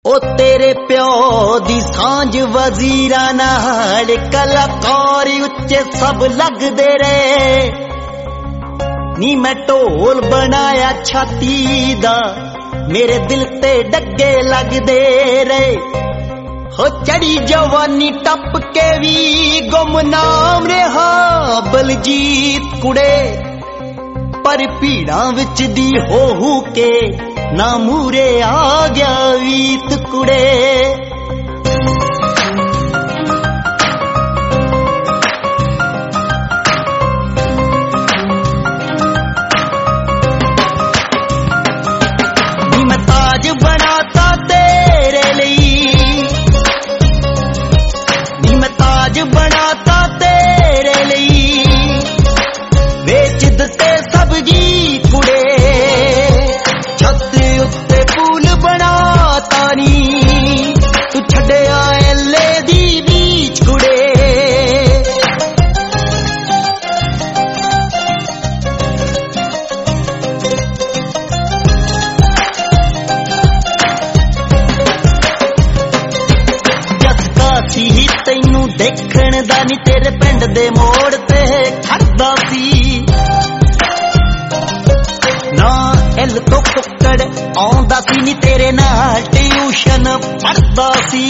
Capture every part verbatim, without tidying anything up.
ओ तेरे प्यो दी सांझ वजीरा नाल कलाकारी उच्चे सब लगदे रे नी मैं ढोल बनाया छाती दा मेरे दिल ते डगे लगदे रे हो चढ़ी जवानी टप के भी गुमनाम रहा बलजीत कुड़े पर भीड़ा विच दी हो हो के ना मूरे आ गया वीत कुड़े नी मैं ताज बनाता तेरे लिए नी मैं ताज बनाता तेरे लिए बेच दते सब गीत कुड़े तू छड़िया एले दी बीच कुड़े जसका सी तैनू देखण दा नी तेरे पिंड दे मोड़ ते खड़दा सी ना एल तो कुकड़ आउंदा सी नी तेरे नाल ट्यूशन पढ़दा सी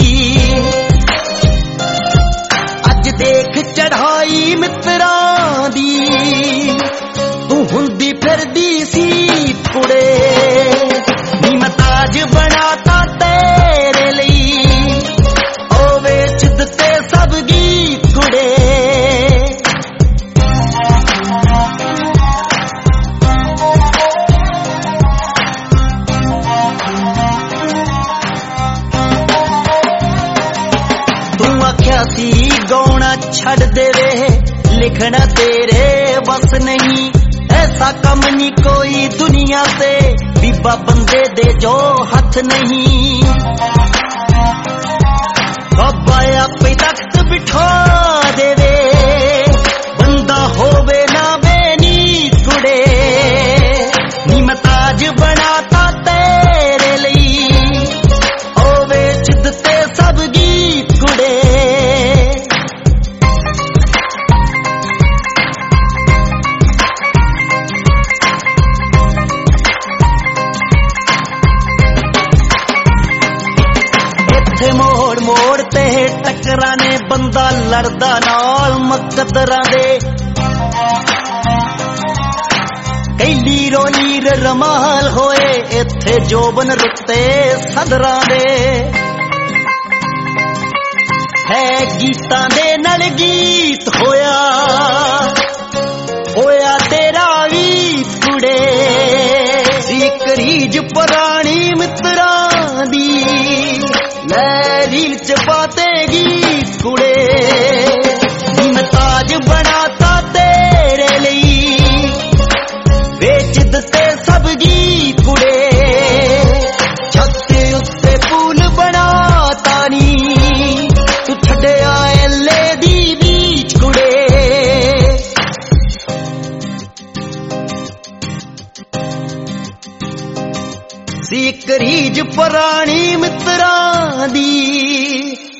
अज देख चढ़ाई मित्रां दी तू हुंदी फिरदी सी कुड़े नी मैं ताज बनाता तेरे लिए ओ वेच दिते सब गीत कुड़े सी गौना छड़ देवे लिखना तेरे बस नहीं ऐसा कम नहीं कोई दुनिया से बीबा बंदे दे जो हथ नहीं बाबा आपे तख्त बिठा देवे बंदा होवे ना बेनीत कुड़े नी मैं ताज बनाता तेरे लिए ओ वेच दिते सब गीत कुड़े मोड़ मोड़ ते टकरा ने बंदा लड़दा नाल मकदरा दे कई लीरो लीर रमाल होए इत्थे जोबन रुते सदरां दे है गीतां दे नल गीत होया होया तेरा गीत कुड़े एक रीज पुरानी मित्रां दी रील च पाते गीत कुड़े नी मैं ताज बनाता तेरे लिए बेच दिते सब गीत कुड़े छत उत्ते पुल बनाता नी तू छड़िया एले दी बीच कुड़े सी एक रीज पुरानी मित्रां दी